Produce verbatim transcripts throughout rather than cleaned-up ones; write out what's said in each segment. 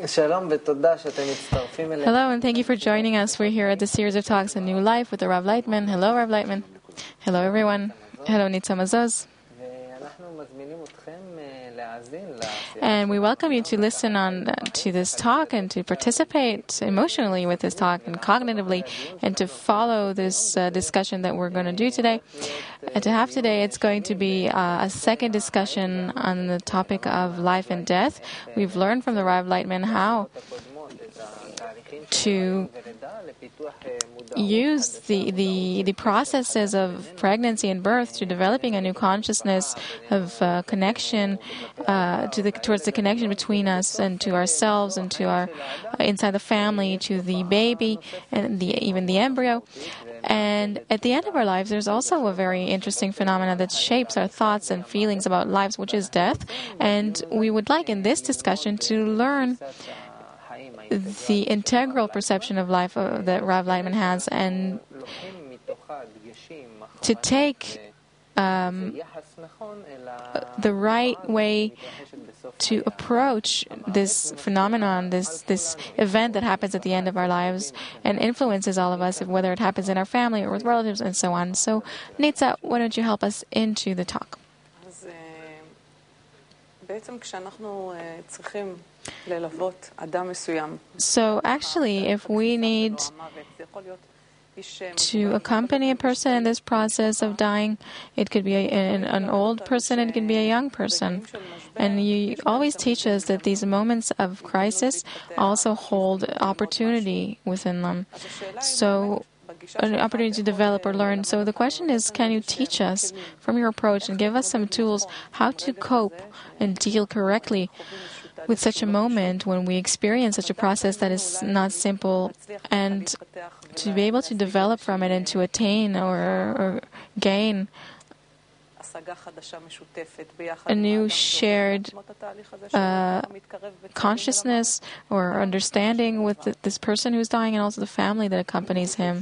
Hello, and thank you for joining us. We're here at the series of talks on New Life with the Rav Leitman. Hello, Rav Leitman. Hello, everyone. Hello, Nitza Mazoz. And we welcome you to listen on to this talk and to participate emotionally with this talk and cognitively and to follow this uh, discussion that we're going to do today. And to have today, it's going to be uh, a second discussion on the topic of life and death. We've learned from the Rav Leitman how to use the, the the processes of pregnancy and birth to developing a new consciousness of uh, connection uh, to the towards the connection between us and to ourselves and to our uh, inside the family, to the baby and the even the embryo. And at the end of our lives, there's also a very interesting phenomenon that shapes our thoughts and feelings about lives, which is death. And we would like in this discussion to learn the integral perception of life uh, that Rav Leitman has, and to take um, the right way to approach this phenomenon, this this event that happens at the end of our lives and influences all of us, whether it happens in our family or with relatives and so on. So, Nitza, why don't you help us into the talk? So actually, if we need to accompany a person in this process of dying, it could be a, an, an old person, it can be a young person. And you always teach us that these moments of crisis also hold opportunity within them. So an opportunity to develop or learn. So the question is, can you teach us from your approach and give us some tools how to cope and deal correctly with such a moment when we experience such a process that is not simple, and to be able to develop from it and to attain or, or gain a new shared uh, consciousness or understanding with the, this person who's dying and also the family that accompanies him.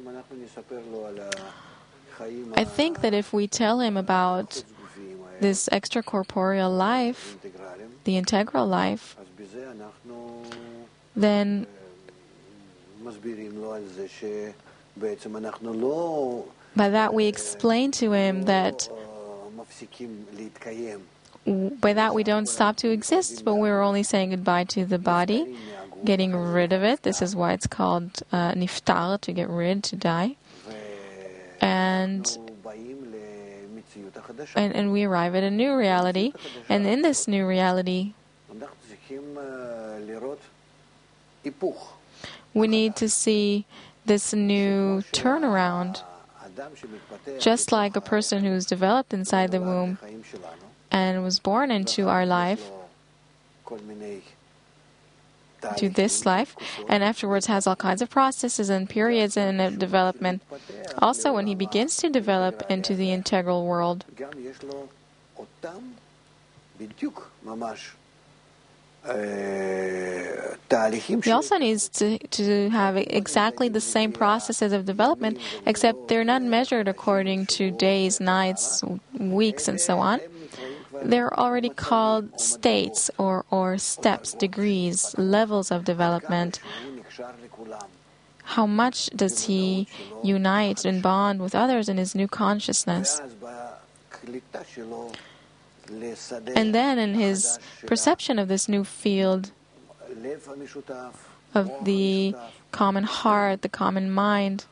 I think that if we tell him about this extracorporeal life, the integral life, then by that we explain to him that by that we don't stop to exist, but we're only saying goodbye to the body, getting rid of it. This is why it's called uh, niftar, to get rid, to die. And And, and we arrive at a new reality, and in this new reality, we need to see this new turnaround, just like a person who's developed inside the womb and was born into our life, to this life, and afterwards has all kinds of processes and periods in development. Also, when he begins to develop into the integral world, he also needs to, to have exactly the same processes of development, except they're not measured according to days, nights, weeks, and so on. They're already called states or, or steps, degrees, levels of development. How much does he unite and bond with others in his new consciousness? And then in his perception of this new field of the common heart, the common mind,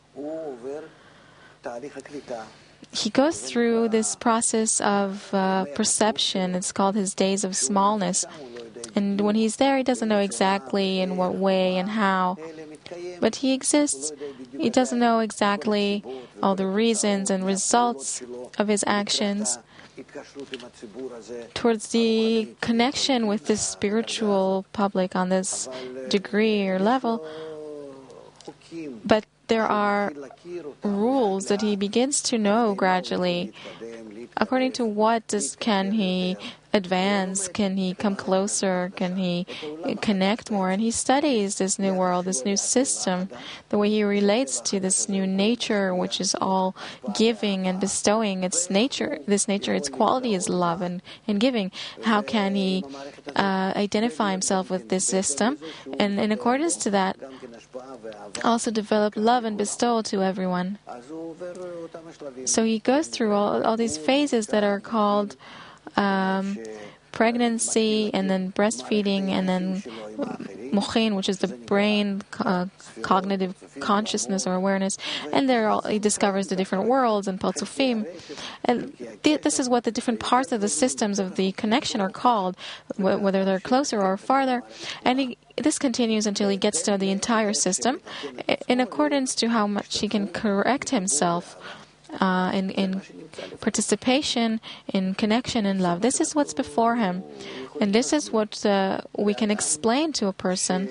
he goes through this process of uh, perception. It's called his days of smallness. And when he's there, he doesn't know exactly in what way and how. But he exists. He doesn't know exactly all the reasons and results of his actions towards the connection with this spiritual public on this degree or level. But there are rules that he begins to know gradually. According to what does, can he advance? Can he come closer? Can he connect more? And he studies this new world, this new system, the way he relates to this new nature, which is all giving and bestowing. Its nature, this nature, its quality is love and, and giving. How can he uh, identify himself with this system? And in accordance to that, also develop love and bestow to everyone. So he goes through all, all these phases that are called um, pregnancy, and then breastfeeding, and then mochin, which is the brain, uh, cognitive consciousness or awareness. And there all, he discovers the different worlds and parzufim. And th- this is what the different parts of the systems of the connection are called, wh- whether they're closer or farther. And he, this continues until he gets to the entire system, in accordance to how much he can correct himself uh, in, in participation, in connection, and love. This is what's before him. And this is what uh, we can explain to a person.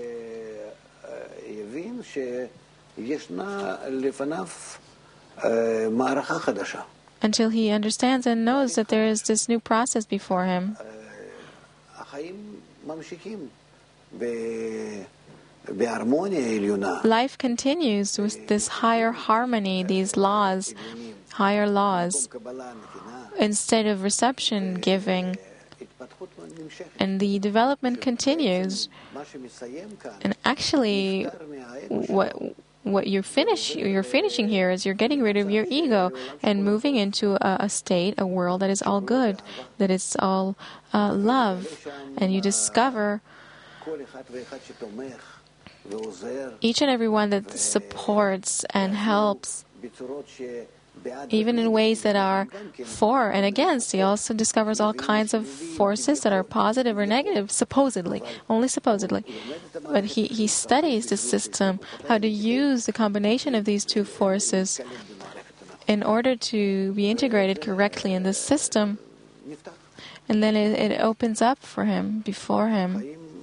Until he understands and knows that there is this new process before him. Life continues with this higher harmony, these laws, higher laws, instead of reception, giving. And the development continues. And actually, what what you finish, you're finishing here is you're getting rid of your ego and moving into a, a state, a world that is all good, that is all uh, love. And you discover each and every one that supports and helps, even in ways that are for and against. He also discovers all kinds of forces that are positive or negative, supposedly, only supposedly. But he, he studies the system, how to use the combination of these two forces in order to be integrated correctly in the system. And then it, it opens up for him, before him,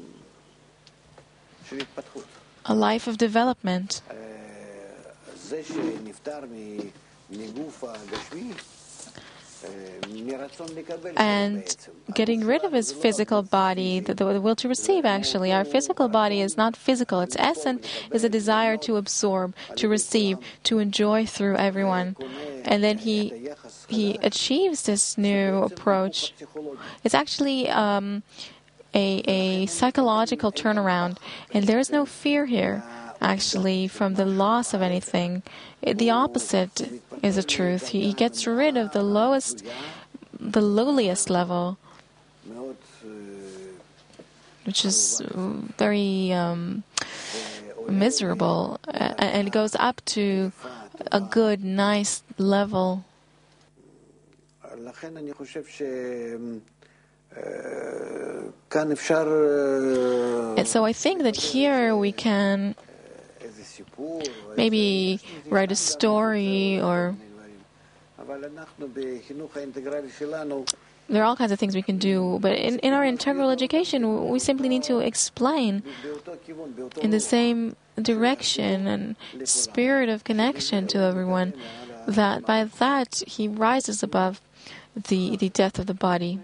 a life of development. And getting rid of his physical body, the, the will to receive, actually. Our physical body is not physical. Its essence is a desire to absorb, to receive, to enjoy through everyone. And then he he achieves this new approach. It's actually um, a, a psychological turnaround. And there is no fear here, actually, from the loss of anything. The opposite is the truth. He gets rid of the lowest, the lowliest level, which is very um, miserable, and it goes up to a good, nice level. And so I think that here we can maybe write a story, or there are all kinds of things we can do, but in, in our integral education, we simply need to explain in the same direction and spirit of connection to everyone, that by that he rises above the, the death of the body.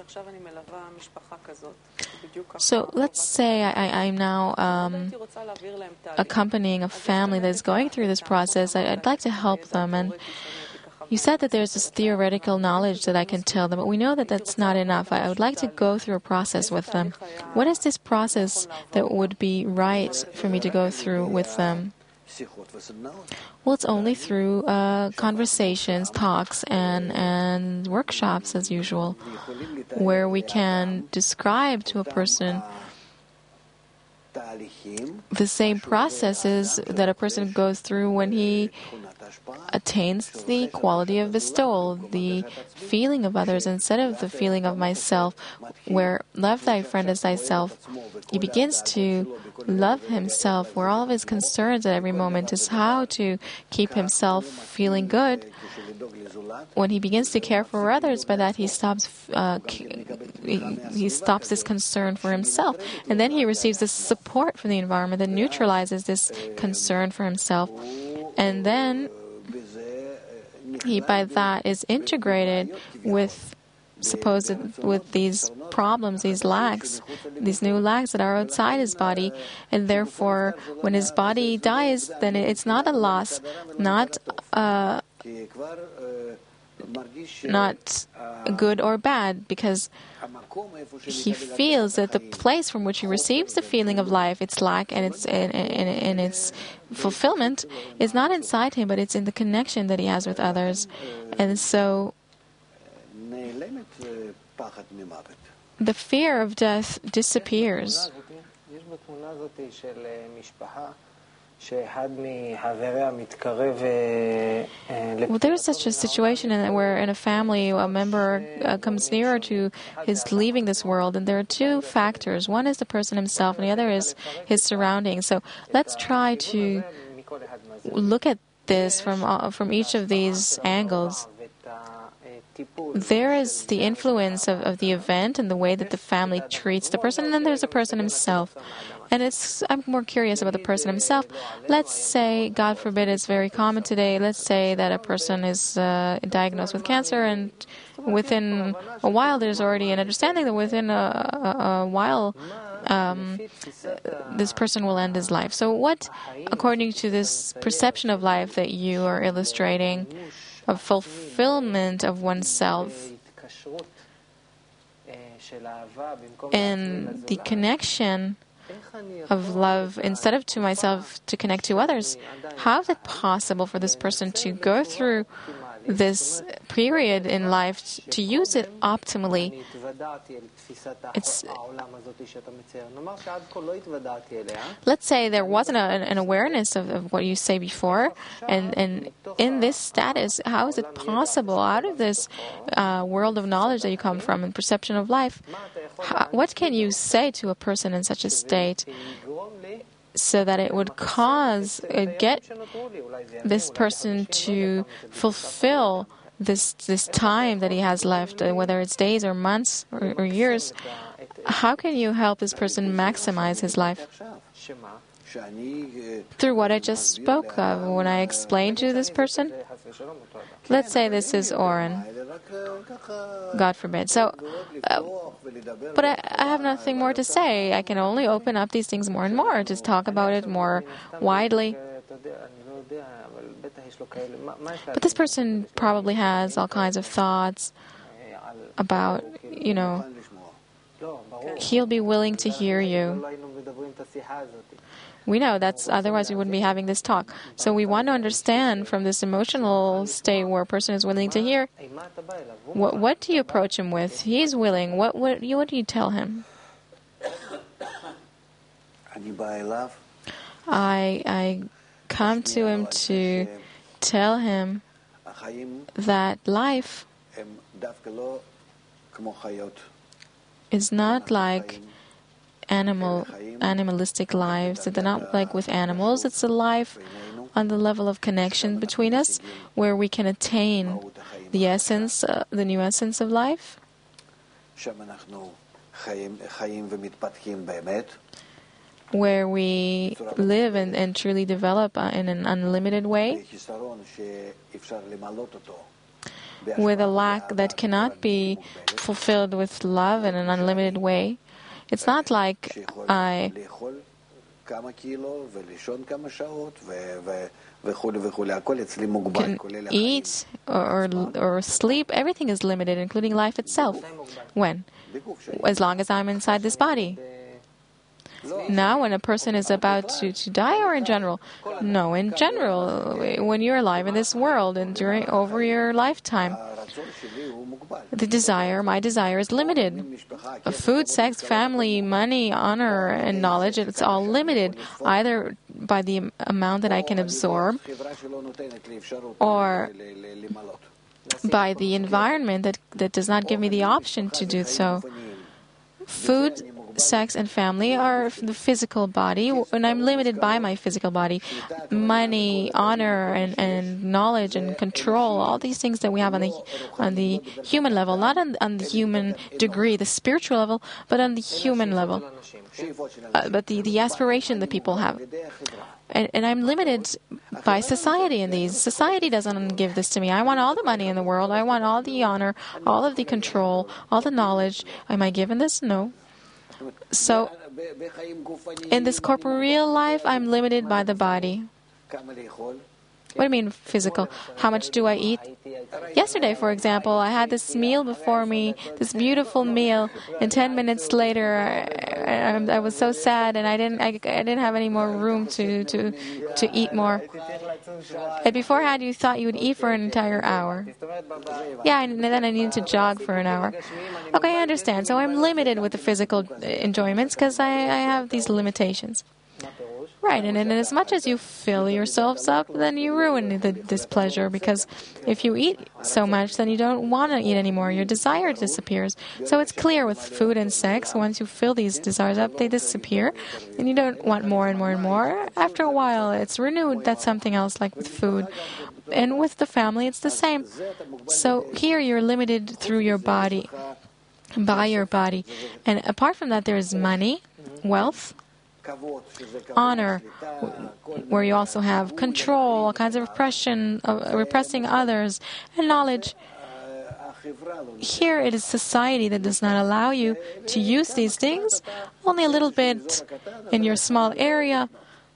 So let's say I, I'm now um, accompanying a family that is going through this process. I, I'd like to help them. And you said that there's this theoretical knowledge that I can tell them, but we know that that's not enough. I, I would like to go through a process with them. What is this process that would be right for me to go through with them? Well, it's only through uh, conversations, talks, and, and workshops, as usual, where we can describe to a person the same processes that a person goes through when he attains the quality of bestowal, the feeling of others instead of the feeling of myself, where love thy friend as thyself. He begins to love himself, where all of his concerns at every moment is how to keep himself feeling good. When he begins to care for others, by that he stops uh, he, he stops this concern for himself, and then he receives this support from the environment that neutralizes this concern for himself, and then he by that is integrated with supposed with these problems, these lacks, these new lacks that are outside his body, and therefore when his body dies, then it's not a loss, not a not good or bad, because he feels that the place from which he receives the feeling of life, its lack and its and, and, and its fulfillment, is not inside him, but it's in the connection that he has with others. And so the fear of death disappears. Well, there is such a situation in, where in a family a member uh, comes nearer to his leaving this world, and there are two factors. One is the person himself, and the other is his surroundings. So let's try to look at this from uh, from each of these angles. There is the influence of, of the event and the way that the family treats the person, and then there's the person himself. And it's I'm more curious about the person himself. Let's say, God forbid, it's very common today, let's say that a person is uh, diagnosed with cancer, and within a while there's already an understanding that within a, a, a while um, this person will end his life. So what, according to this perception of life that you are illustrating, of fulfillment of oneself and the connection of love instead of to myself to connect to others, how is it possible for this person to go through this period in life to use it optimally? It's, let's say there wasn't a, an awareness of, of what you say before, and, and in this status, how is it possible out of this uh, world of knowledge that you come from and perception of life, how, what can you say to a person in such a state so that it would cause, uh, get this person to fulfill this this time that he has left, uh, whether it's days or months or, or years? How can you help this person maximize his life? Through what I just spoke of, when I explained to this person. Let's say this is Oren. God forbid. So, uh, but I, I have nothing more to say. I can only open up these things more and more, just talk about it more widely. But this person probably has all kinds of thoughts about, you know, he'll be willing to hear you. We know that's, otherwise we wouldn't be having this talk. So we want to understand from this emotional state where a person is willing to hear, what, what do you approach him with? He's willing. What, what, what do you tell him? I, I come to him to tell him that life is not like animal, animalistic lives. They're not like with animals. It's a life on the level of connection between us, where we can attain the essence, uh, the new essence of life, where we live and, and truly develop uh, in an unlimited way, with a lack that cannot be fulfilled with love in an unlimited way. It's not like I can eat or, or, or sleep. Everything is limited, including life itself. When? As long as I'm inside this body. Now, when a person is about to, to die, or in general? No, in general, when you're alive in this world and during over your lifetime, the desire, my desire, is limited. Food, sex, family, money, honor, and knowledge, it's all limited. Either by the am- amount that I can absorb, or by the environment that, that does not give me the option to do so. Food, sex, and family are the physical body, and I'm limited by my physical body. Money, honor, and, and knowledge and control, all these things that we have on the on the human level, not on, on the human degree, the spiritual level, but on the human level. Uh, but the, the aspiration that people have. And, and I'm limited by society in these. Society doesn't give this to me. I want all the money in the world. I want all the honor, all of the control, all the knowledge. Am I given this? No. So, in this corporeal life, I'm limited by the body. What do you mean physical? How much do I eat? Yesterday, for example, I had this meal before me, this beautiful meal, and ten minutes later, I, I, I was so sad, and I didn't, I, I didn't have any more room to, to, to eat more. And beforehand, you thought you would eat for an entire hour. Yeah, and then I needed to jog for an hour. Okay, I understand. So I'm limited with the physical enjoyments because I, I have these limitations. Right, and, and as much as you fill yourselves up, then you ruin the, this pleasure, because if you eat so much, then you don't want to eat anymore. Your desire disappears. So it's clear with food and sex, once you fill these desires up, they disappear, and you don't want more and more and more. After a while, it's renewed. That's something else, like with food. And with the family, it's the same. So here you're limited through your body, by your body. And apart from that, there is money, wealth, honor, where you also have control, all kinds of repression, uh, repressing others, and knowledge. Here it is society that does not allow you to use these things, only a little bit in your small area.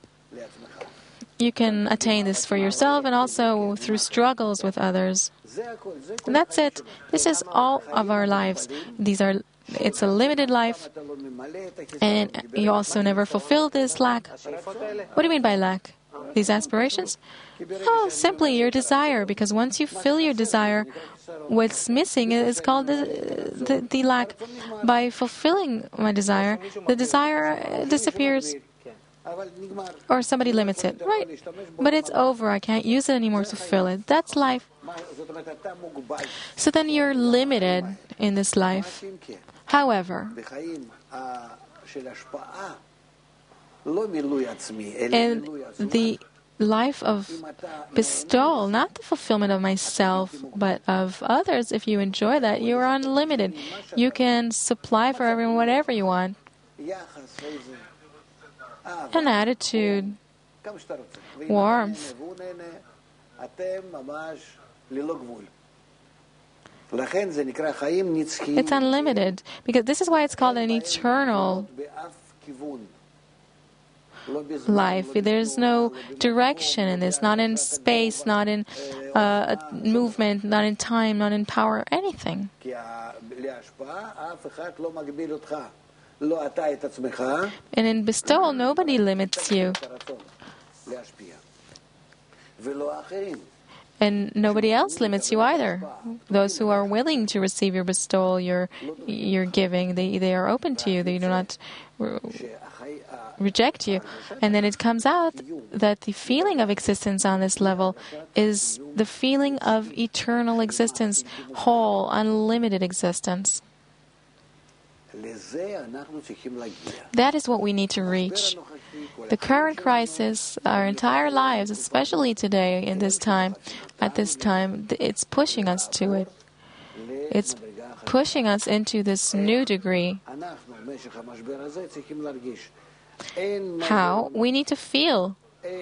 You can attain this for yourself and also through struggles with others. And that's it. This is all of our lives. These are It's a limited life, and you also never fulfill this lack. What do you mean by lack? These aspirations? Oh, simply your desire, because once you fill your desire, what's missing is called the, the, the lack. By fulfilling my desire, the desire disappears, or somebody limits it. Right, but it's over. I can't use it anymore to fill it. That's life. So then you're limited in this life. However, in the life of bestowal, not the fulfillment of myself, but of others, if you enjoy that, you are unlimited. You can supply for everyone whatever you want. An attitude, warmth. It's unlimited, because this is why it's called an eternal life. There's no direction in this, not in space, not in uh, movement, not in time, not in power, anything. And in bestowal, nobody limits you. And nobody else limits you either. Those who are willing to receive your bestowal, your your giving, they they are open to you. They do not re- reject you. And then it comes out that the feeling of existence on this level is the feeling of eternal existence, whole, unlimited existence. That is what we need to reach. The current crisis, our entire lives, especially today in this time, at this time, it's pushing us to it. It's pushing us into this new degree. How? We need to feel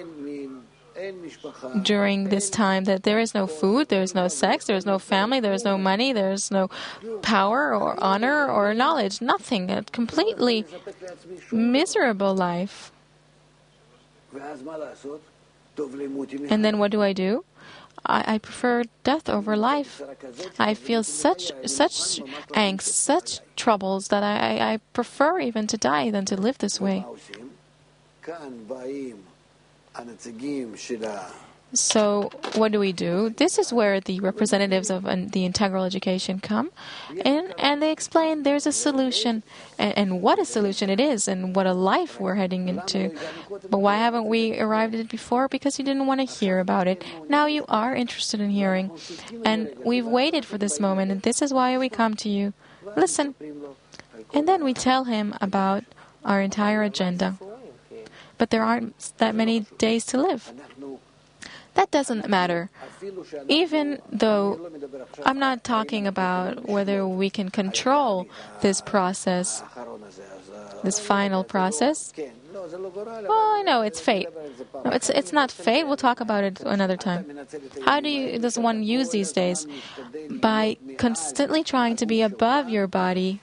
during this time that there is no food, there is no sex, there is no family, there is no money, there is no power or honor or knowledge, nothing. A completely miserable life. And then what do I do? I, I prefer death over life. I feel such such angst, such troubles that I, I, I prefer even to die than to live this way. So what do we do? This is where the representatives of uh, the integral education come in, and they explain there's a solution, and, and what a solution it is, and what a life we're heading into. But why haven't we arrived at it before? Because you didn't want to hear about it. Now you are interested in hearing, and we've waited for this moment, and this is why we come to you. Listen. And then we tell him about our entire agenda. But there aren't that many days to live. That doesn't matter. Even though I'm not talking about whether we can control this process, this final process. Well, I know it's fate. No, it's it's not fate. We'll talk about it another time. How do you does one use these days? By constantly trying to be above your body,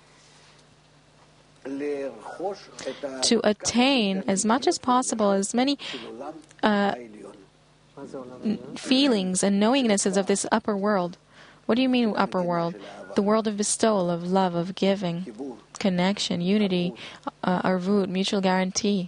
to attain as much as possible, as many uh, feelings and knowingnesses of this upper world. What do you mean upper world? The world of bestowal, of love, of giving, connection, unity, uh, arvut, mutual guarantee.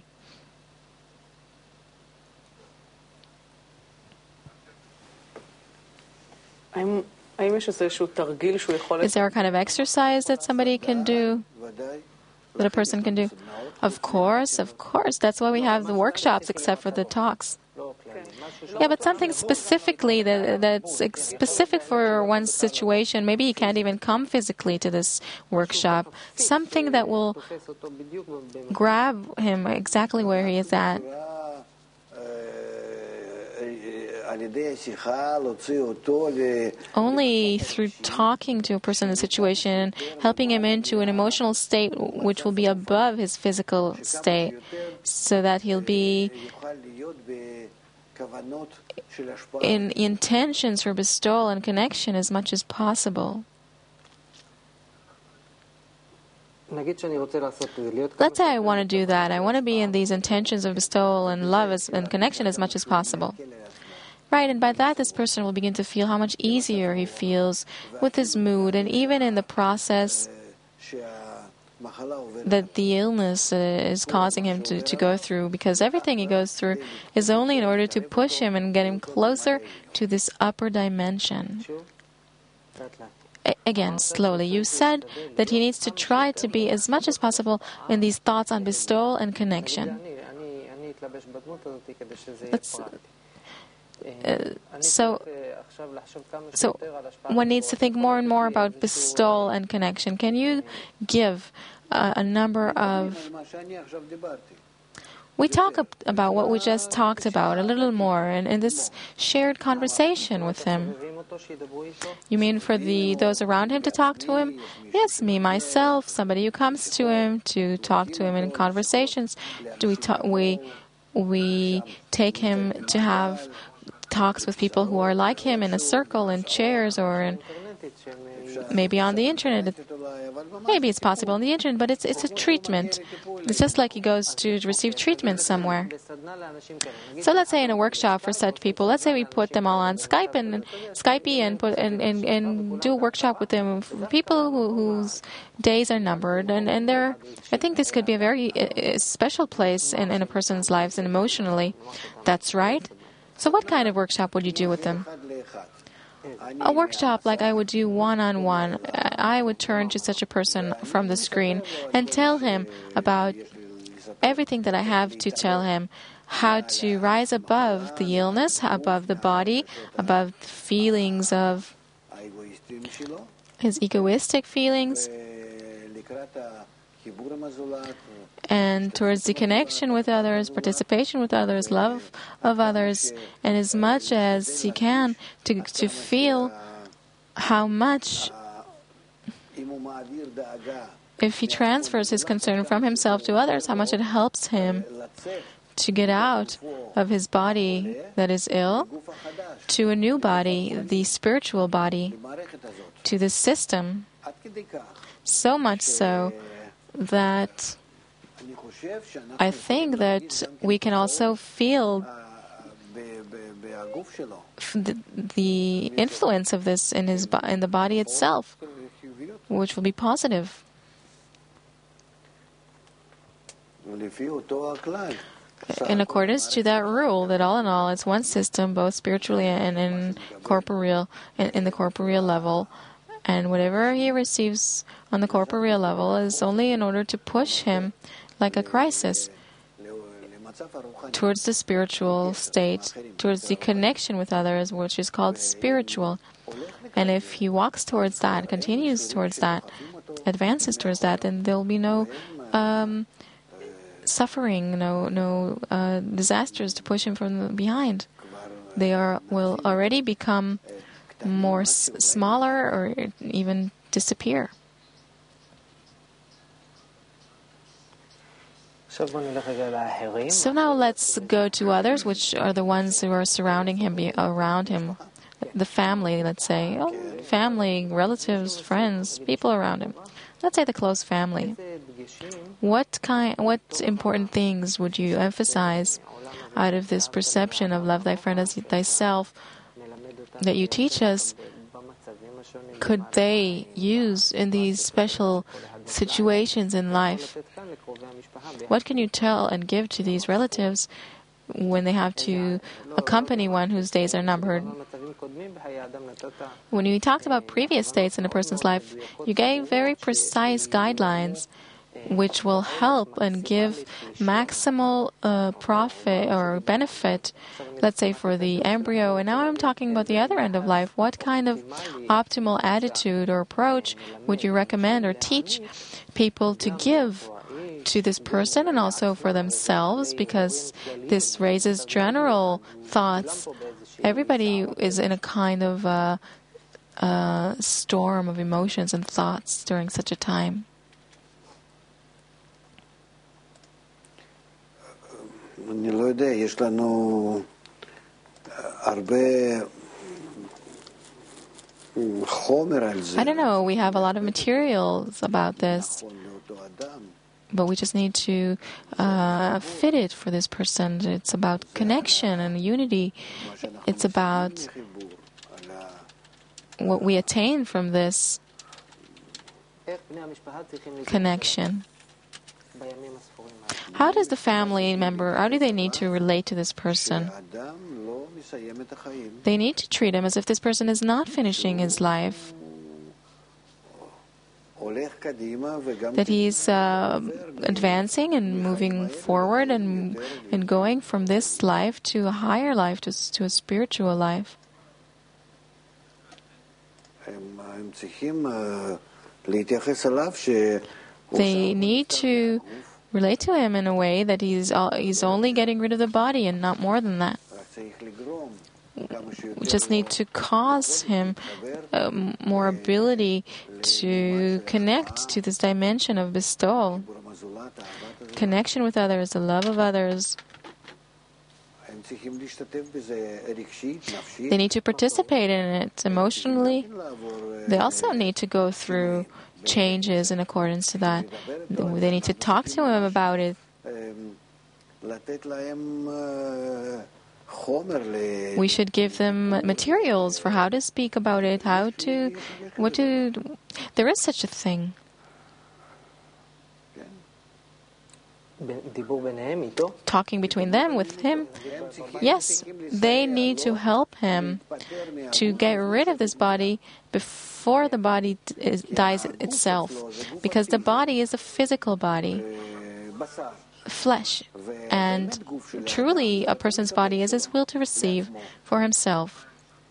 Is there a kind of exercise that somebody can do, that a person can do? Of course, of course. That's why we have the workshops, except for the talks. Yeah, but something specifically that that's specific for one's situation. Maybe he can't even come physically to this workshop. Something that will grab him exactly where he is at. Only through talking to a person in the situation, helping him into an emotional state which will be above his physical state, so that he'll be in intentions for bestowal and connection as much as possible. Let's say I want to do that. I want to be in these intentions of bestowal and love as, and connection as much as possible. Right, and by that this person will begin to feel how much easier he feels with his mood, and even in the process that the illness uh, is causing him to, to go through, because everything he goes through is only in order to push him and get him closer to this upper dimension. A- again, slowly. You said that he needs to try to be as much as possible in these thoughts on bestowal and connection. Let's, Uh, so, so one needs to think more and more about bestowal and connection. Can you give uh, a number of... We talk ab- about what we just talked about a little more in, in this shared conversation with him. You mean for the those around him to talk to him? Yes, me, myself, somebody who comes to him to talk to him in conversations. Do we ta- we we take him to have talks with people who are like him in a circle, in chairs, or in, maybe on the internet. Maybe it's possible on the internet, but it's it's a treatment. It's just like he goes to receive treatment somewhere. So let's say in a workshop for such people, let's say we put them all on Skype and Skype and put and, and, and do a workshop with them for people who, whose days are numbered, and and there. I think this could be a very uh, special place in, in a person's lives and emotionally. That's right. So what kind of workshop would you do with them? A workshop like I would do one-on-one. I would turn to such a person from the screen and tell him about everything that I have to tell him, how to rise above the illness, above the body, above the feelings of his egoistic feelings, and towards the connection with others, participation with others, love of others, and as much as he can to to feel how much, if he transfers his concern from himself to others, how much it helps him to get out of his body that is ill to a new body, the spiritual body, to the system, so much so that I think that we can also feel the, the influence of this in his in the body itself, which will be positive. in accordance to that rule that all in all it's one system, both spiritually and in corporeal, in, in the corporeal level, and whatever he receives on the corporeal level is only in order to push him like a crisis towards the spiritual state, towards the connection with others, which is called spiritual. And if he walks towards that, continues towards that, advances towards that, then there will be no um, suffering, no no uh, disasters to push him from behind. They are will already become more s- smaller or even disappear. So now let's go to others, which are the ones who are surrounding him, be around him. The family, let's say, oh, family, relatives, friends, people around him. Let's say the close family. What kind, what important things would you emphasize out of this perception of love thy friend as thyself that you teach us? Could they use in these special situations in life? What can you tell and give to these relatives when they have to accompany one whose days are numbered? When you talked about previous states in a person's life, you gave very precise guidelines which will help and give maximal uh, profit or benefit, let's say, for the embryo. And now I'm talking about the other end of life. What kind of optimal attitude or approach would you recommend or teach people to give to this person and also for themselves, because this raises general thoughts. Everybody is in a kind of uh, uh, storm of emotions and thoughts during such a time. אני לא יודע, יש לנו הרבה חומר על זה. I don't know, we have a lot of materials about this, but we just need to uh, fit it for this person. It's about connection and unity. It's about what we attain from this connection. How does the family member, how do they need to relate to this person? They need to treat him as if this person is not finishing his life, that he's uh, advancing and moving forward and and going from this life to a higher life, to, to a spiritual life. They need to relate to him in a way that he's he's only getting rid of the body and not more than that. We just need to cause him uh, more ability to connect to this dimension of bestowal, connection with others, the love of others. They need to participate in it emotionally. They also need to go through changes in accordance to that. They need to talk to him about it. We should give them materials for how to speak about it, how to, what to, there is such a thing. Talking between them, with him. Yes, they need to help him to get rid of this body before the body is, dies itself. Because the body is a physical body, flesh. And truly, a person's body is his will to receive for himself.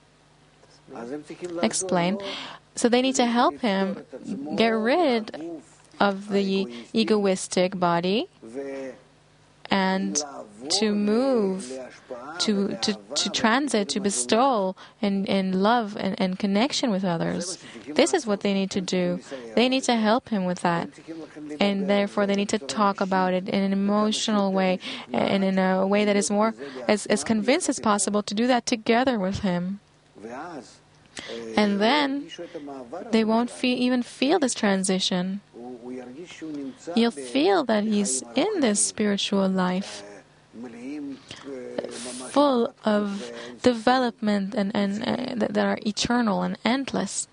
Explain. So they need to help him get rid of the egoistic body and to move, to to, to transit, to bestow in, in love and, and connection with others. This is what they need to do. They need to help him with that. And therefore they need to talk about it in an emotional way and in a way that is more as, as convinced as possible to do that together with him. And then they won't feel, even feel this transition. He'll feel that he's in this spiritual life, full of development and, and uh, that, that are eternal and endless.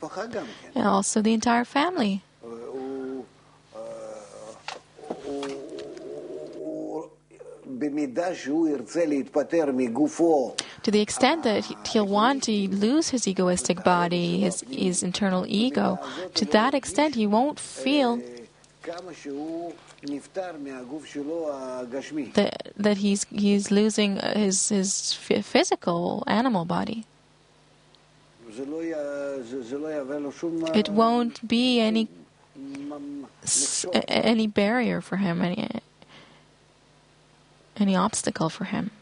And also the entire family. To the extent that he'll want to lose his egoistic body, his, his internal ego, to that extent he won't feel that, that he's he's losing his his physical animal body. It won't be any any barrier for him, any any obstacle for him.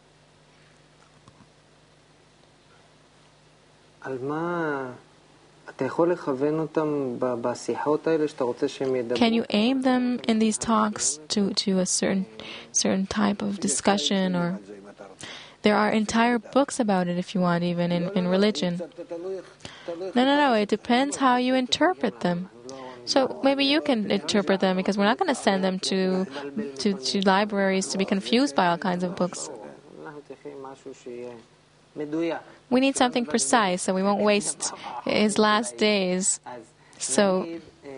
Can you aim them in these talks to, to a certain certain type of discussion? Or there are entire books about it if you want, even in, in religion. No, no, no. It depends how you interpret them. So maybe you can interpret them, because we're not going to send them to, to to libraries to be confused by all kinds of books. We need something precise, so we won't waste his last days. So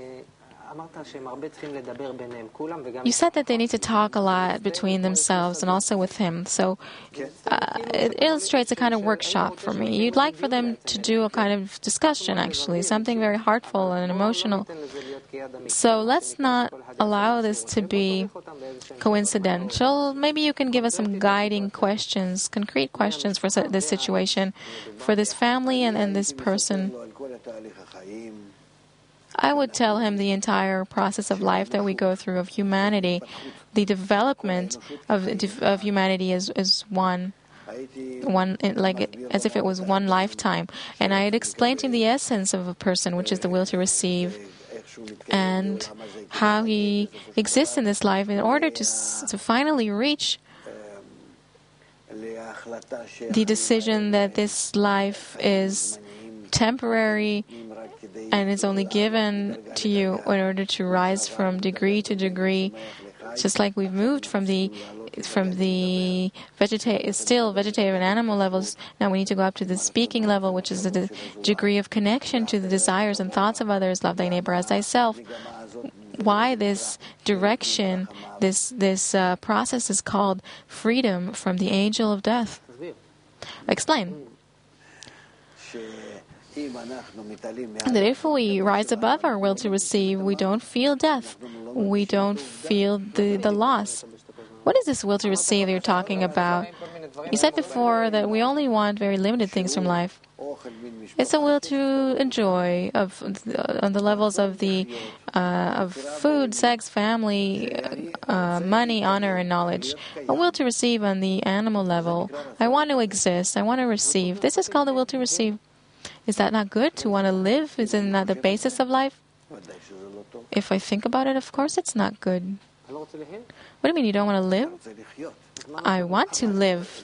you said that they need to talk a lot between themselves and also with him. So uh, it illustrates a kind of workshop for me. You'd like for them to do a kind of discussion, actually, something very heartful and emotional. So let's not allow this to be coincidental. Maybe you can give us some guiding questions, concrete questions for this situation, for this family and, and this person. I would tell him the entire process of life that we go through, of humanity, the development of of humanity as as one, one like as if it was one lifetime. And I had explained to him the essence of a person, which is the will to receive, and how he exists in this life in order to to finally reach the decision that this life is temporary and it's only given to you in order to rise from degree to degree, just like we've moved from the from the vegeta- still vegetative and animal levels. Now we need to go up to the speaking level, which is the de- degree of connection to the desires and thoughts of others. Love thy neighbor as thyself. Why this direction, this this uh, process is called freedom from the angel of death? Explain. That if we rise above our will to receive, we don't feel death. We don't feel the, the loss. What is this will to receive you're talking about? You said before that we only want very limited things from life. It's a will to enjoy of uh, on the levels of the uh, of food, sex, family, uh, money, honor, and knowledge. A will to receive on the animal level. I want to exist. I want to receive. This is called a will to receive. Is that not good? To want to live? Isn't that the basis of life? If I think about it, of course it's not good. What do you mean you don't want to live? I want to live.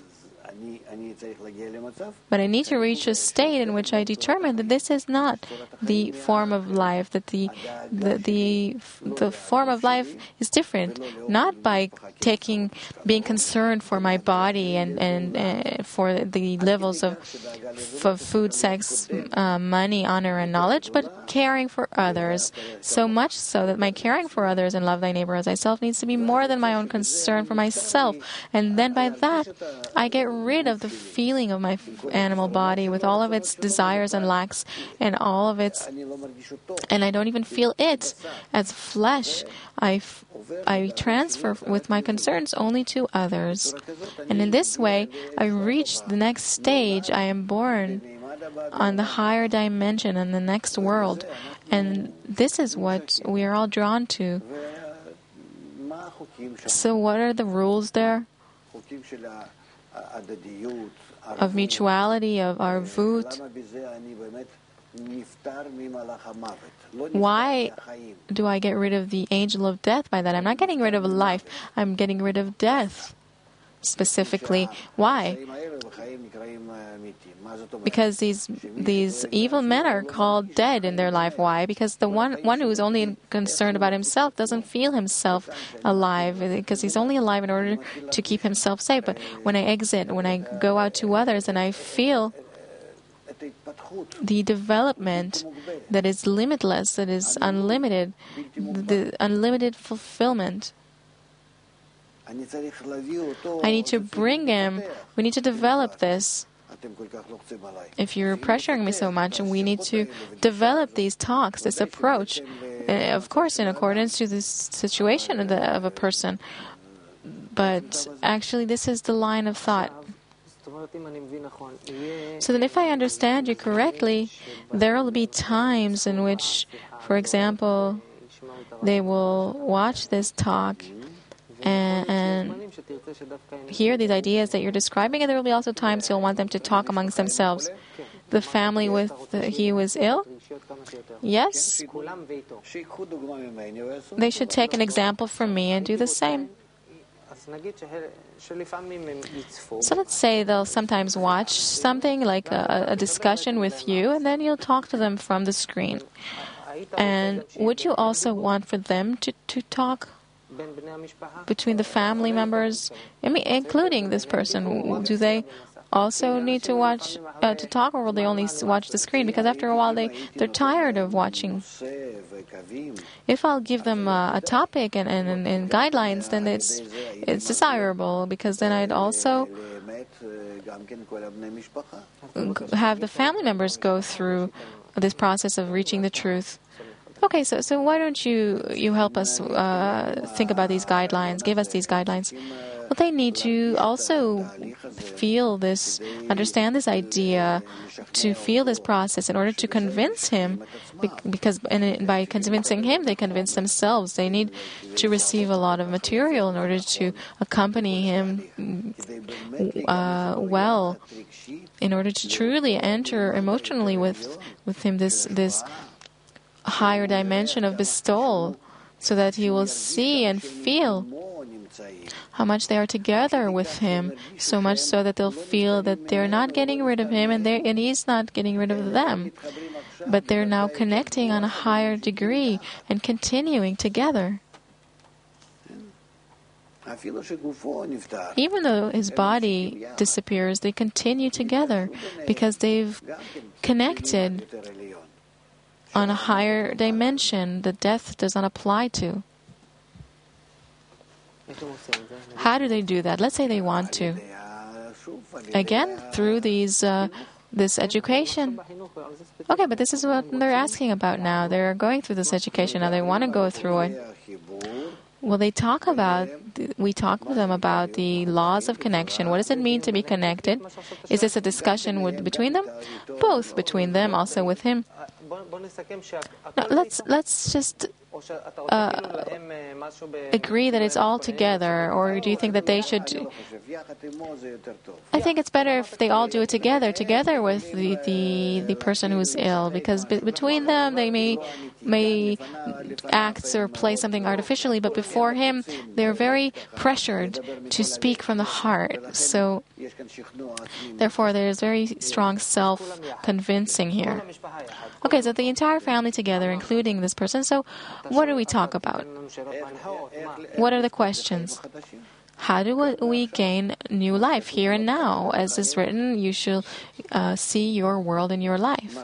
But I need to reach a state in which I determine that this is not the form of life, that the the the, the form of life is different. Not by taking, being concerned for my body and, and uh, for the levels of, of food, sex, uh, money, honor, and knowledge, but caring for others. So much so that my caring for others and love thy neighbor as thyself needs to be more than my own concern for myself. And then by that, I get rid of the feeling of my animal body with all of its desires and lacks and all of its, and I don't even feel it as flesh. I, f- I transfer with my concerns only to others. And in this way, I reach the next stage. I am born on the higher dimension in the next world. And this is what we are all drawn to. So what are the rules there? Of mutuality, of arvut. Why do I get rid of the angel of death by that? I'm not getting rid of life. I'm getting rid of death. Specifically, why? Because these these evil men are called dead in their life. Why? Because the one one who is only concerned about himself doesn't feel himself alive, because he's only alive in order to keep himself safe. But when I exit, when I go out to others, and I feel the development that is limitless, that is unlimited, the unlimited fulfillment. I need to bring him. We need to develop this. If you're pressuring me so much, we need to develop these talks, this approach, uh, of course, in accordance to this situation of, the, of a person. But actually, this is the line of thought. So then if I understand you correctly, there will be times in which, for example, they will watch this talk and, and hear these ideas that you're describing, and there will be also times you'll want them to talk amongst themselves. The family with the, he who is ill? Yes. They should take an example from me and do the same. So let's say they'll sometimes watch something like a, a discussion with you, and then you'll talk to them from the screen. And would you also want for them to, to talk between the family members, I mean, including this person? Do they also need to watch, uh, to talk, or will they only watch the screen? Because after a while, they, they're tired of watching. If I'll give them a, a topic and, and, and guidelines, then it's, it's desirable, because then I'd also have the family members go through this process of reaching the truth. Okay, so so why don't you you help us uh, think about these guidelines, give us these guidelines? Well, they need to also feel this, understand this idea, to feel this process in order to convince him, because and by convincing him, they convince themselves. They need to receive a lot of material in order to accompany him uh, well, in order to truly enter emotionally with with him this this higher dimension of bestowal, so that he will see and feel how much they are together with him, so much so that they'll feel that they're not getting rid of him and, and he's not getting rid of them, but they're now connecting on a higher degree and continuing together. Even though his body disappears, they continue together because they've connected on a higher dimension that death does not apply to. How do they do that? Let's say they want to. Again, through these uh, this education. Okay, but this is what they're asking about now. They're going through this education now. They want to go through it. Well, they talk about, we talk with them about the laws of connection. What does it mean to be connected? Is this a discussion with, between them? Both between them, also with him. No, let's let's just uh, agree that it's all together, or do you think that they should do? I think it's better if they all do it together, together with the, the, the person who's ill, because be- between them they may may act or play something artificially, but before him they're very pressured to speak from the heart. So therefore there's very strong self-convincing here. Okay, so the entire family together, including this person. So what do we talk about? What are the questions? How do we gain new life here and now? As is written, you shall uh, see your world in your life.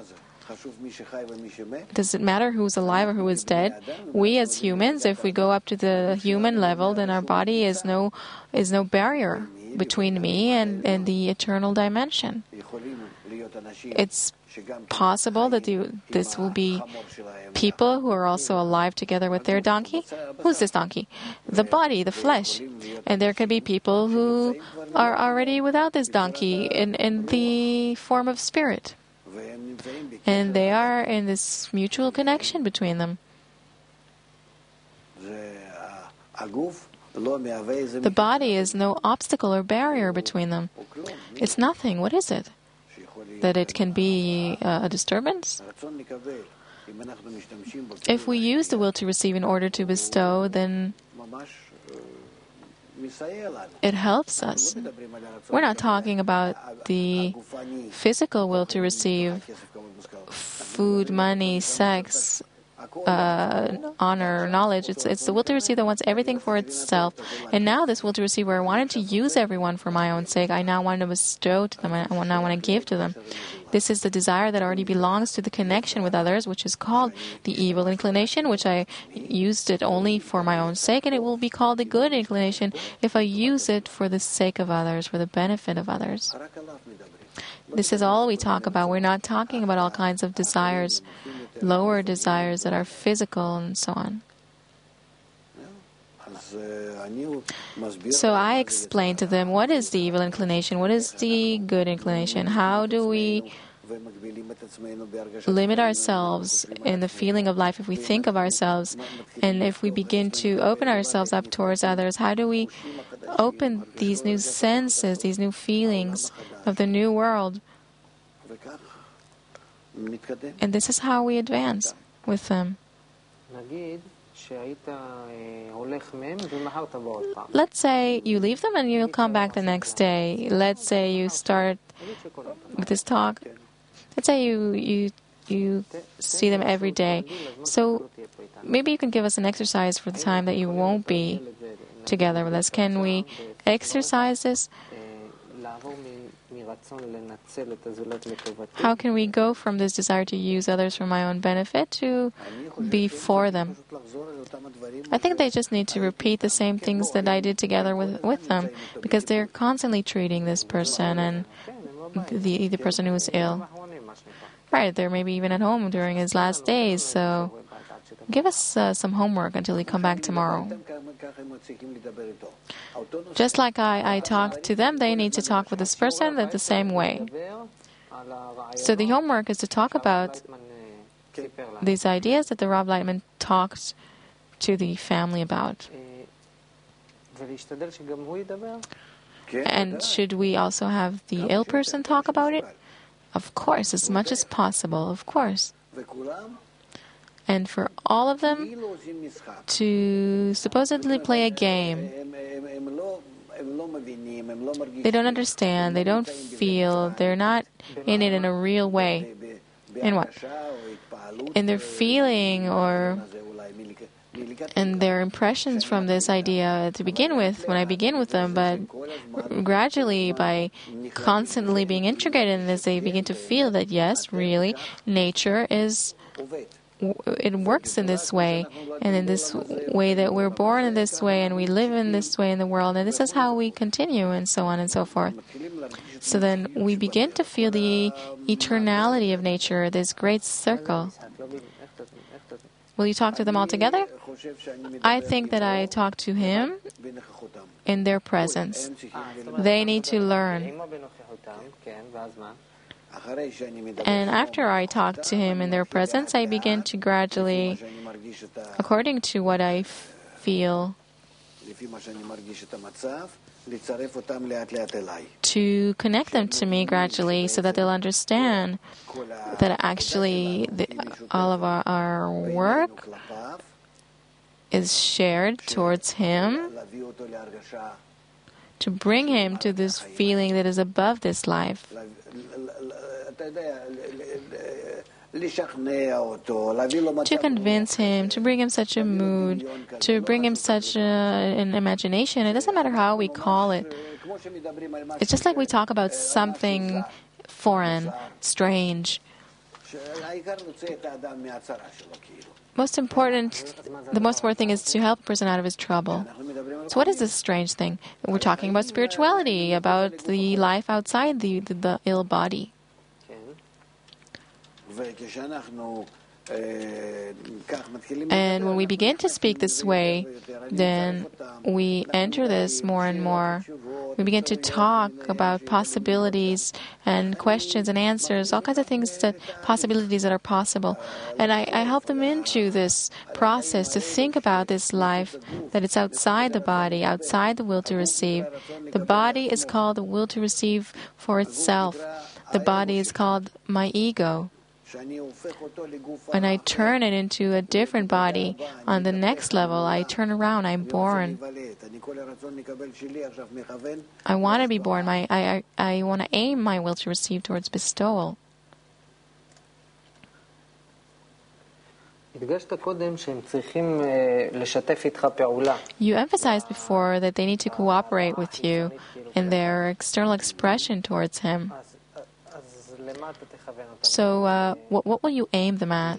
Does it matter who's alive or who is dead? We as humans, if we go up to the human level, then our body is no is no barrier between me and, and the eternal dimension. It's possible that you, this will be people who are also alive together with their donkey. Who's this donkey? The body, the flesh. And there can be people who are already without this donkey in, in the form of spirit. And they are in this mutual connection between them. The body is no obstacle or barrier between them. It's nothing. What is it? That it can be uh, a disturbance? If we use the will to receive in order to bestow, then it helps us. We're not talking about the physical will to receive, food, money, sex, uh, honor or knowledge. It's it's the will to receive that wants everything for itself. And now this will to receive, where I wanted to use everyone for my own sake, I now want to bestow to them. I now want to give to them. This is the desire that already belongs to the connection with others, which is called the evil inclination, which I used it only for my own sake, and it will be called the good inclination if I use it for the sake of others, for the benefit of others. This is all we talk about. We're not talking about all kinds of desires, lower desires that are physical and so on. So I explained to them, what is the evil inclination? What is the good inclination? How do we limit ourselves in the feeling of life if we think of ourselves? And if we begin to open ourselves up towards others, how do we open these new senses, these new feelings of the new world? And this is how we advance with them. Let's say you leave them and you'll come back the next day. Let's say you start with this talk. Let's say you you you see them every day. So maybe you can give us an exercise for the time that you won't be together with us. Can we exercise this? How can we go from this desire to use others for my own benefit to be for them? I think they just need to repeat the same things that I did together with, with them, because they're constantly treating this person and the the person who is ill. Right, they're maybe even at home during his last days, so give us uh, some homework until we come back tomorrow. Just like I, I talk to them, they need to talk with this person in the same way. So the homework is to talk about these ideas that the Rav Lightman talked to the family about. And should we also have the ill person talk about it? Of course, as much as possible, of course. And for all of them to supposedly play a game. They don't understand, they don't feel, they're not in it in a real way. In what? In their feeling or in their impressions from this idea to begin with, when I begin with them, but gradually by constantly being integrated in this, they begin to feel that yes, really, nature is... it works in this way, and in this way that we're born in this way, and we live in this way in the world, and this is how we continue, and so on and so forth. So then we begin to feel the eternality of nature, this great circle. Will you talk to them all together? I think that I talk to him in their presence. They need to learn. And after I talk to him in their presence, I begin to gradually, according to what I feel, to connect them to me gradually so that they'll understand that actually the, all of our, our work is shared towards him, to bring him to this feeling that is above this life. To convince him, to bring him such a mood, to bring him such a, an imagination. It doesn't matter how we call it. It's just like we talk about something foreign, strange. Most important, the most important thing is to help a person out of his trouble. So what is this strange thing? We're talking about spirituality, about the life outside the, the, the ill body. And when we begin to speak this way, then we enter this more and more. We begin to talk about possibilities and questions and answers, all kinds of things, that possibilities that are possible. And I, I help them into this process to think about this life, that it's outside the body, outside the will to receive. The body is called the will to receive for itself. The body is called my ego. When I turn it into a different body, on the next level, I turn around, I'm born. I want to be born. My, I, I, I want to aim my will to receive towards bestowal. You emphasized before that they need to cooperate with you in their external expression towards Him. So, uh, what, what will you aim them at?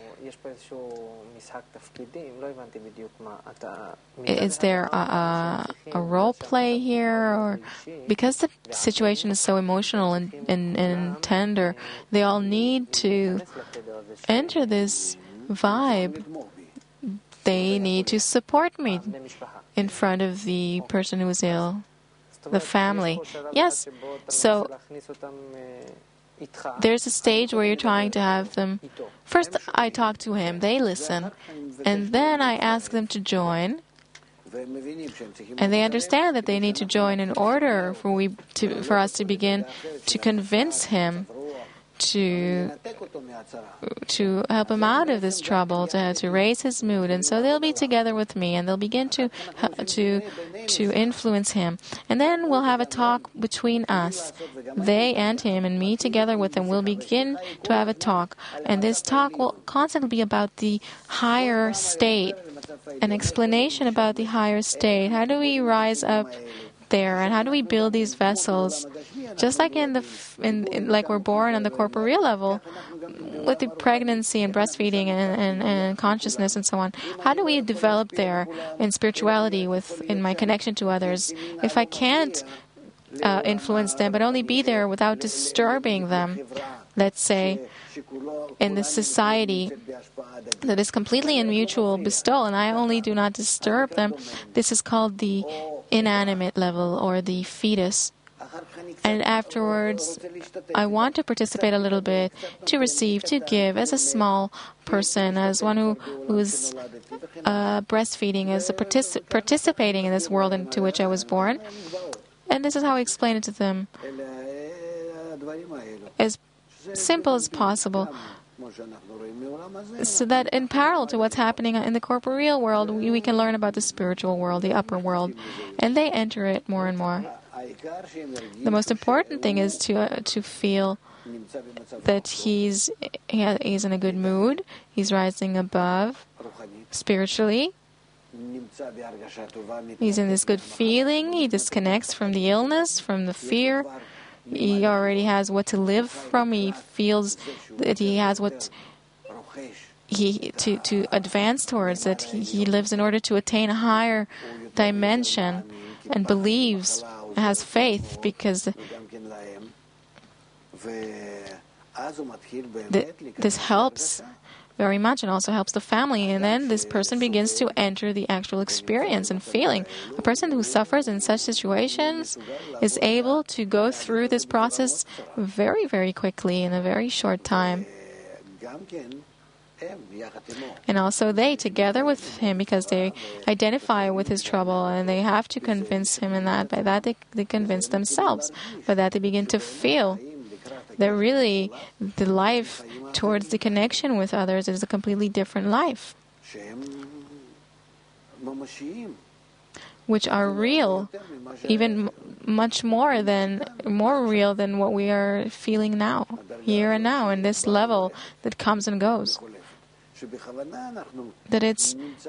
Is there a, a, a role play here? Or because the situation is so emotional and, and, and tender, they all need to enter this vibe. They need to support me in front of the person who is ill, the family. Yes, so there's a stage where you're trying to have them. First, I talk to him, they listen, and then I ask them to join, and they understand that they need to join in order for we to, for us to begin to convince him to to help him out of this trouble, to to raise his mood, and so they'll be together with me, and they'll begin to to to influence him, and then we'll have a talk between us, they and him, and me together with them. We'll begin to have a talk, and this talk will constantly be about the higher state, an explanation about the higher state. How do we rise up there, and how do we build these vessels, just like in the in, in like we're born on the corporeal level, with the pregnancy and breastfeeding and, and, and consciousness and so on. How do we develop there in spirituality, with in my connection to others? If I can't uh, influence them, but only be there without disturbing them, let's say, in this society that is completely in mutual bestowal, and I only do not disturb them, this is called the inanimate level, or the fetus. And afterwards, I want to participate a little bit, to receive, to give, as a small person, as one who who's uh, breastfeeding, as a particip- participating in this world into which I was born. And this is how I explain it to them, as simple as possible, so that in parallel to what's happening in the corporeal world, we, we can learn about the spiritual world, the upper world, and they enter it more and more. The most important thing is to uh, to feel that he's he ha- he's in a good mood, he's rising above spiritually, he's in this good feeling, he disconnects from the illness, from the fear. He already has what to live from. He feels that he has what he to, to advance towards, that he, he lives in order to attain a higher dimension, and believes, has faith, because th- this helps very much, and also helps the family. And then this person begins to enter the actual experience and feeling. A person who suffers in such situations is able to go through this process very, very quickly, in a very short time. And also they, together with him, because they identify with his trouble, and they have to convince him in that. By that they, they convince themselves. By that they begin to feel that really the life towards the connection with others is a completely different life, which are real, even much more than more real than what we are feeling now, here and now, in this level that comes and goes. That it's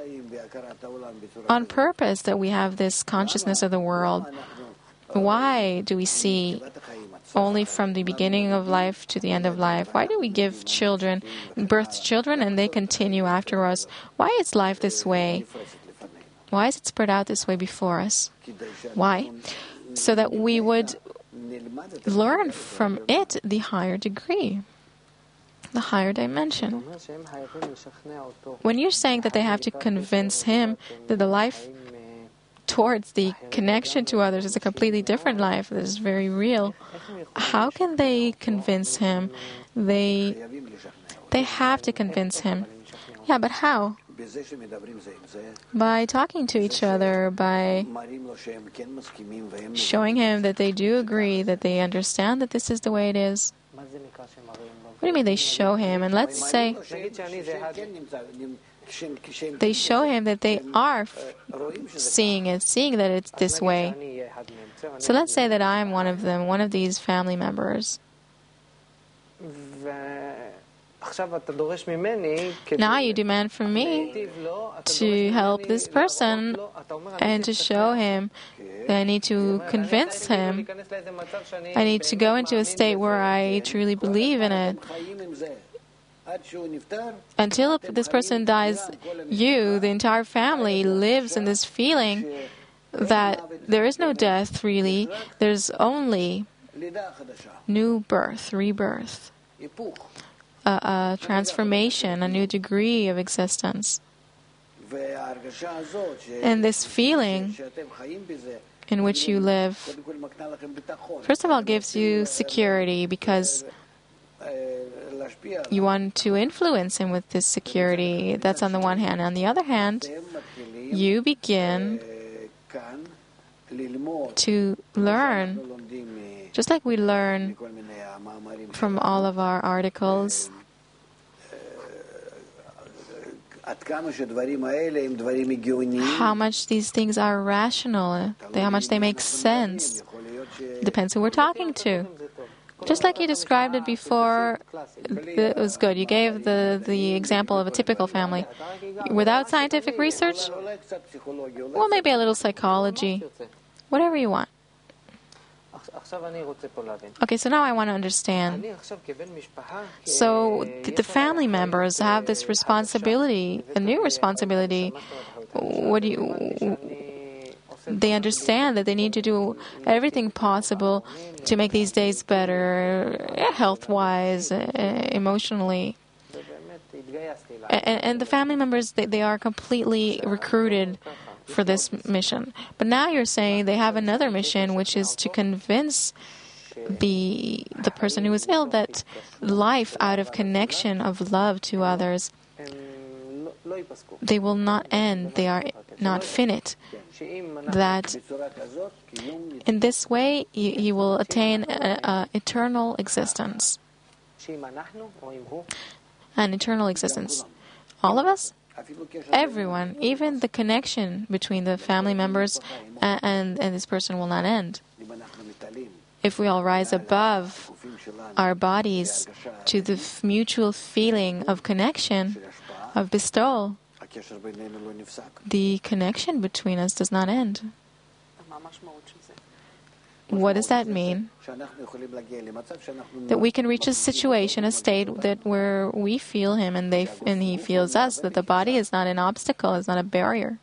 on purpose that we have this consciousness of the world. Why do we see only from the beginning of life to the end of life? Why do we give children, birth to children, and they continue after us? Why is life this way? Why is it spread out this way before us? Why? So that we would learn from it the higher degree, the higher dimension. When you're saying that they have to convince him that the life towards the connection to others is a completely different life, that is very real, how can they convince him? They they have to convince him. Yeah, but how? By talking to each other, by showing him that they do agree, that they understand that this is the way it is. What do you mean they show him? And let's say they show him that they are f- seeing it, seeing that it's this way. So let's say that I am one of them, one of these family members. Now you demand from me to help this person and to show him that I need to convince him. I need to go into a state where I truly believe in it. Until this person dies, you, the entire family, lives in this feeling that there is no death, really. There's only new birth, rebirth, a, a transformation, a new degree of existence. And this feeling in which you live, first of all, gives you security because you want to influence him with this security. That's on the one hand. On the other hand, you begin to learn, just like we learn from all of our articles, how much these things are rational, how much they make sense. Depends who we're talking to. Just like you described it before, it was good. You gave the, the example of a typical family. Without scientific research, well, maybe a little psychology, whatever you want. Okay, so now I want to understand. So the family members have this responsibility, a new responsibility. What do you... They understand that they need to do everything possible to make these days better, health-wise, emotionally. And, and the family members, they, they are completely recruited for this mission. But now you're saying they have another mission, which is to convince the the person who is ill that life out of connection, of love to others, they will not end, they are not finite. That in this way he, he will attain an eternal existence. An eternal existence. All of us? Everyone. Even the connection between the family members and, and, and this person will not end. If we all rise above our bodies to the f- mutual feeling of connection, of bestowal, the connection between us does not end. What does that mean? That we can reach a situation, a state that where we feel him and they and he feels us. That the body is not an obstacle, is not a barrier.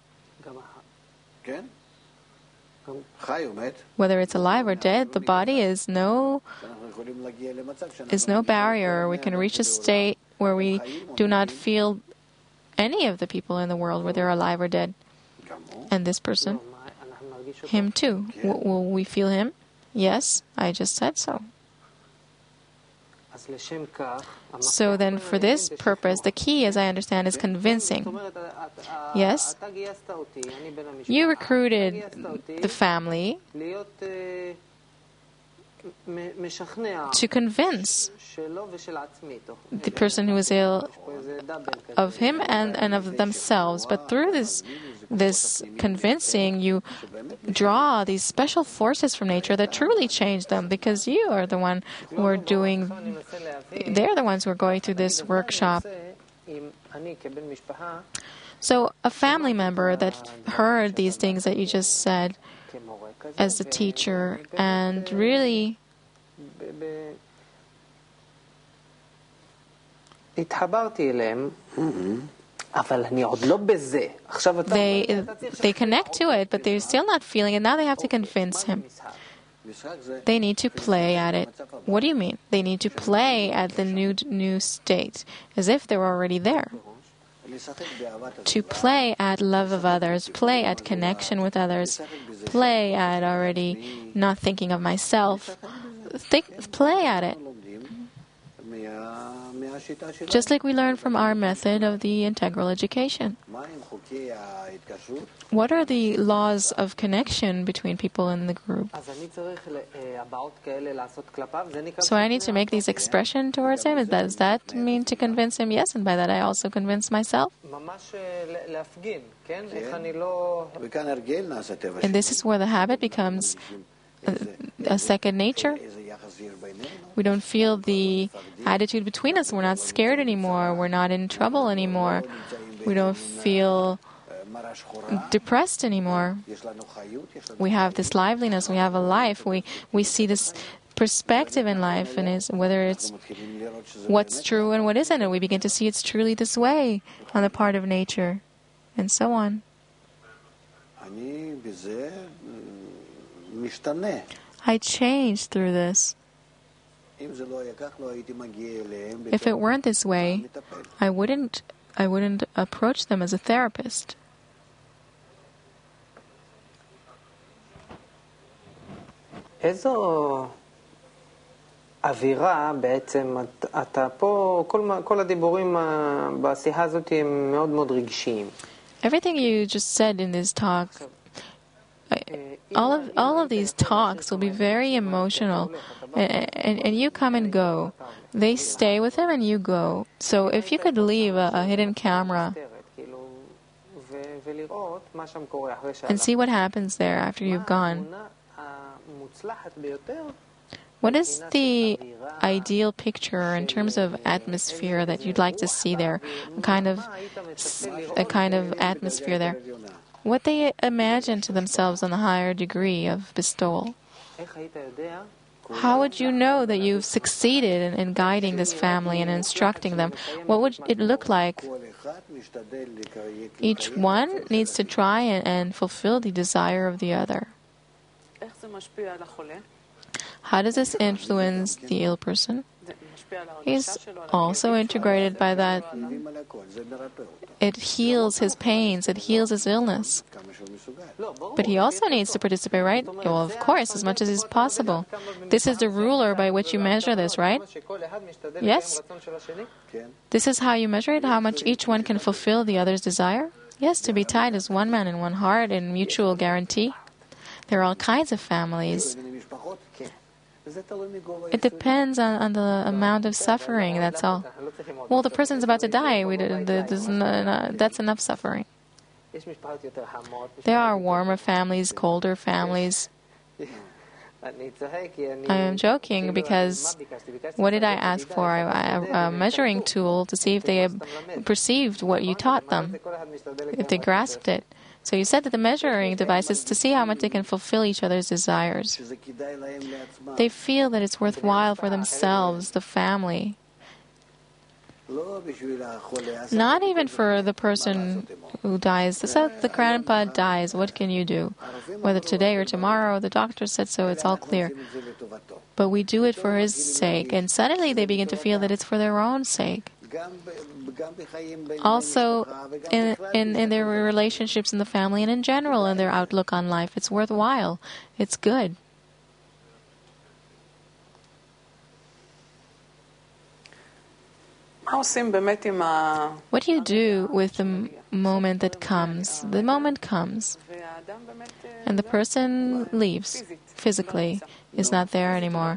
Whether it's alive or dead, the body is no is no barrier. We can reach a state where we do not feel any of the people in the world, whether they're alive or dead. And this person, him too. W- will we feel him? Yes, I just said so. So then for this purpose, the key, as I understand, is convincing. Yes? You recruited the family to convince the person who is ill of him and, and of themselves. But through this this convincing, you draw these special forces from nature that truly change them, because you are the one who are doing, they're the ones who are going through this workshop. So a family member that heard these things that you just said as the teacher and really they, they connect to it, but they're still not feeling it. Now they have to convince him. They need to play at it. What do you mean? They need to play at the new new state, as if they were already there. To play at love of others, play at connection with others, play at already not thinking of myself. Think, play at it. Just like we learned from our method of the integral education. What are the laws of connection between people in the group? So I need to make these expressions towards him? Does that mean to convince him? Yes, and by that I also convince myself. And this is where the habit becomes a, a second nature. We don't feel the attitude between us. We're not scared anymore. We're not in trouble anymore. We don't feel depressed anymore. We have this liveliness. We have a life. We we see this perspective in life, and is whether it's what's true and what isn't, and we begin to see it's truly this way on the part of nature, and so on. I changed through this. If it weren't this way, I wouldn't I wouldn't approach them as a therapist. איזו אווירה בעצם, אתה פה, כל, כל הדיבורים בשיחה הזאת הם מאוד מאוד רגשיים. Everything you just said in this talk, all of all of these talks will be very emotional, and, and, and you come and go. They stay with him and you go. So if you could leave a, a hidden camera and see what happens there after you've gone. What is the ideal picture in terms of atmosphere that you'd like to see there? A kind of a kind of atmosphere there. What they imagine to themselves on the higher degree of bestowal. How would you know that you've succeeded in, in guiding this family and instructing them? What would it look like? Each one needs to try and, and fulfill the desire of the other. How does this influence the ill person? He's also integrated by that. It heals his pains, it heals his illness. But he also needs to participate, right? Well, of course, as much as is possible. This is the ruler by which you measure this, right? Yes? This is how you measure it, how much each one can fulfill the other's desire? Yes, to be tied as one man and one heart in mutual guarantee. There are all kinds of families. It depends on, on the amount of suffering, that's all. Well, the person's about to die. We, the, the, no, that's enough suffering. There are warmer families, colder families. I am joking because what did I ask for? I, I, a measuring tool to see if they perceived what you taught them, if they grasped it. So you said that the measuring device is to see how much they can fulfill each other's desires. They feel that it's worthwhile for themselves, the family. Not even for the person who dies. So the grandpa dies, what can you do? Whether today or tomorrow, the doctor said so, it's all clear. But we do it for his sake, and suddenly they begin to feel that it's for their own sake. Also, in, in, in their relationships in the family and in general in their outlook on life, it's worthwhile. It's good. What do you do with the m- moment that comes? The moment comes, and the person leaves physically, is not there anymore.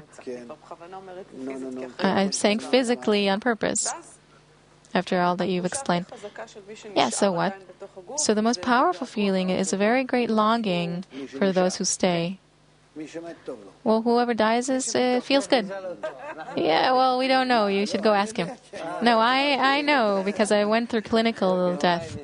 I'm saying physically on purpose. After all that you've explained. Yeah, so what? So the most powerful feeling is a very great longing for those who stay. Well, whoever dies is, uh, feels good. Yeah, well, we don't know. You should go ask him. No, I, I know, because I went through clinical death.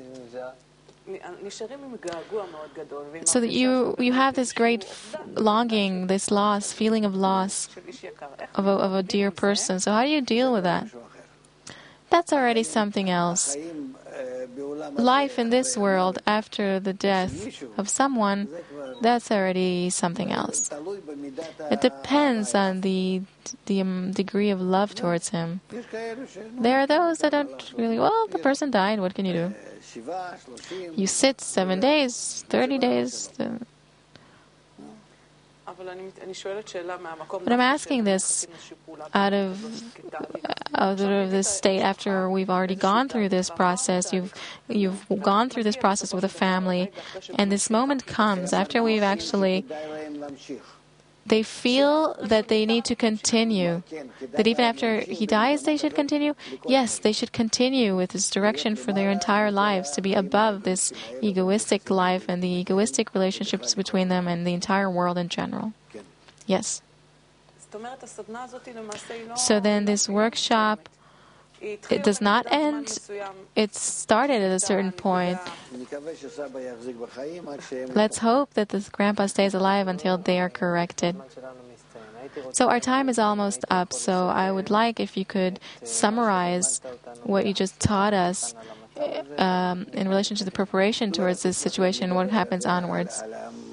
So that you you have this great f- longing, this loss, feeling of loss of a, of a dear person. So how do you deal with that? That's already something else. Life in this world after the death of someone, that's already something else. It depends on the the um, degree of love towards him. There are those that don't really, well, the person died, what can you do? You sit seven days, thirty days. Uh, But I'm asking this out of out of this state after we've already gone through this process. You've you've gone through this process with a family, and this moment comes after we've actually. They feel that they need to continue, that even after he dies, they should continue. Yes, they should continue with this direction for their entire lives, to be above this egoistic life and the egoistic relationships between them and the entire world in general. Yes. So then this workshop, it does not end. It started at a certain point. Let's hope that this grandpa stays alive until they are corrected. So our time is almost up, so I would like if you could summarize what you just taught us um, in relation to the preparation towards this situation, what happens onwards.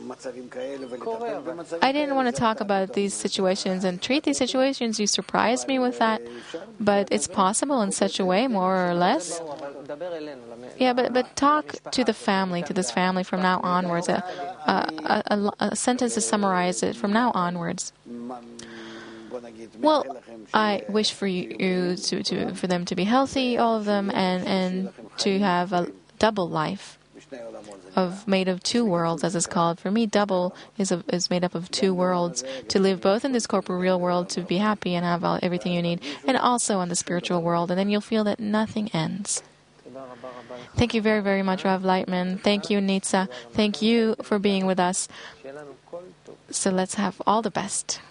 I didn't want to talk about these situations and treat these situations. You surprised me with that, but it's possible in such a way, more or less. Yeah, but but talk to the family, to this family from now onwards. A, a, a, a sentence to summarize it from now onwards. Well, I wish for you to, to for them to be healthy, all of them, and, and to have a double life. Of made of two worlds, as it's called. For me, double is a, is made up of two worlds. To live both in this corporeal world, to be happy and have all, everything you need, and also in the spiritual world. And then you'll feel that nothing ends. Thank you very, very much, Rav Lightman. Thank you, Nitza. Thank you for being with us. So let's have all the best.